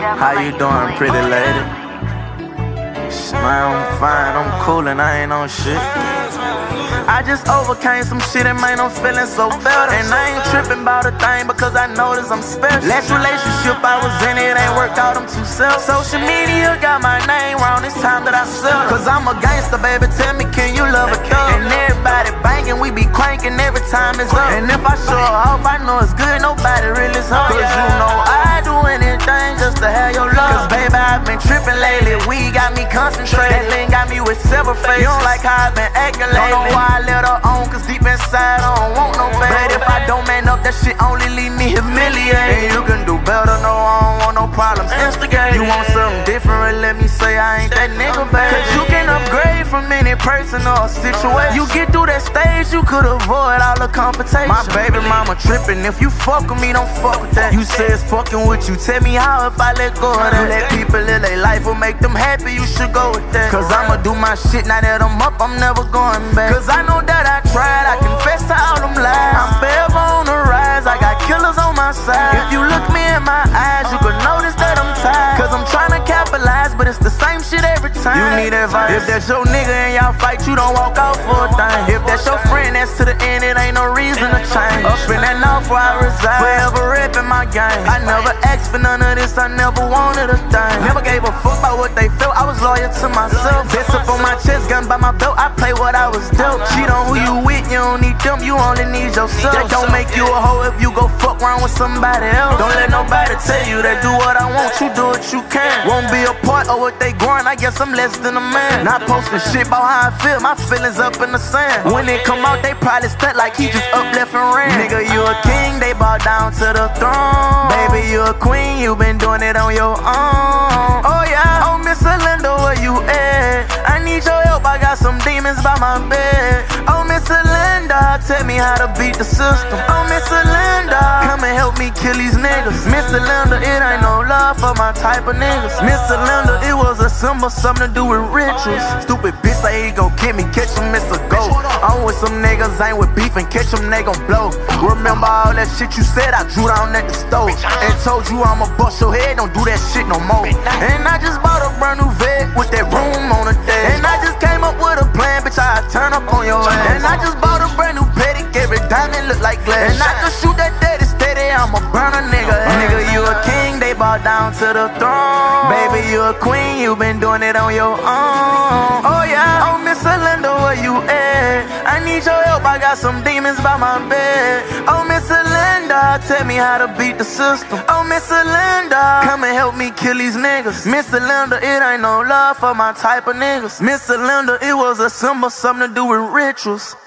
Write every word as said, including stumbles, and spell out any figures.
How you doing, pretty lady? Man, I'm fine, I'm cool and I ain't on shit. I just overcame some shit and man, I'm feeling so better. And I ain't tripping about a thing because I notice I'm special. Last relationship I was in, it ain't worked out, I'm too self. Social media got my name wrong, it's time that I sell. Cause I'm a gangster, baby, tell me, can you love a thug? And everybody banging, we be cranking every time it's up. And if I show off, I know it's good, nobody really hurt. Cause you know I do anything just to have your love. Cause baby, I've been tripping lately, we got me concentrated. That thing got me with several faces. You don't like how I've been acting lately. Don't know why I let her on, cause deep inside I don't want no baby. But if I don't man up, that shit only leave me humiliated. And you can do better, no, I don't want no problems. Instigate. You want something different, let me say I ain't that nigga, baby. Cause you can upgrade from any person or situation. You get through that stage, you could avoid all the confrontation. My baby mama tripping, if you fuck with me, don't fuck with that. You say it's fucking with you, tell me how if I let go of that. You let people live their life will make them happy, you should go with that. Cause I'ma do my shit, now that I'm up, I'm never going back. Cause I know that I tried, I confess to all them lies. I'm forever on the rise, I got killers on my side. If you look me in my eyes, you can notice that I'm tired. Cause I'm trying to capitalize, but it's the same shit every time. You need advice. If that's your nigga and y'all fight, you don't walk out for a thing. If that's your friend, that's to the end, it ain't no reason to change. Up in that north where I reside, forever reppin' my game. I never asked for none of this, I never wanted a thing. Never gave a fuck about what they felt, I was loyal to myself. This up on my chest, gun by my belt, I play what I was dealt. Cheat on who you with, you don't need them, you only need yourself. That don't make you a hoe if you go fuck around with somebody else. Don't let nobody tell you that do what I want, you do what you can. Won't be a part of what they growing, I guess I'm less than a man. Not posting shit about how I feel, my feelings up in the sand. When it come out, they probably stunt like he just up, left and ran. Nigga, you a king, they bow down to the throne. Baby, you a queen, you been doing it on your own. Oh yeah, oh Miss Linda, where you at? I need your help, I got some demons by my bed. Oh Miss Linda, tell me how to beat the system. Oh Miss Linda, come and help me kill these niggas. Miss Linda, it ain't no love for my type of niggas. Miss Linda, it was a symbol, something to do with rituals. Stupid bitch say he gon' get me, catch him, Mister Go. I'm with some niggas, ain't with beef and catch them, they gon' blow. Remember all that shit you said, I drew down at the stove. And told you I'ma bust your head, don't do that shit no more. And I just bought a brand new vet with that room on the deck. And I just came up with a plan, bitch, I turn up on your ass. And I just bought a brand new Petty, every diamond look like glass. And I can shoot that daddy steady, I'ma burn a nigga ass. Nigga, you a king, they bow down to the throne. Baby, you a queen, you been doing it on your own. Oh yeah, oh Miss Linda, where you at? I need your help, I got some demons by my bed. Oh Miss Linda, tell me how to beat the system. Oh Miss Linda, come and help me kill these niggas. Miss Linda, it ain't no love for my type of niggas. Miss Linda, it was a symbol, something to do with rituals.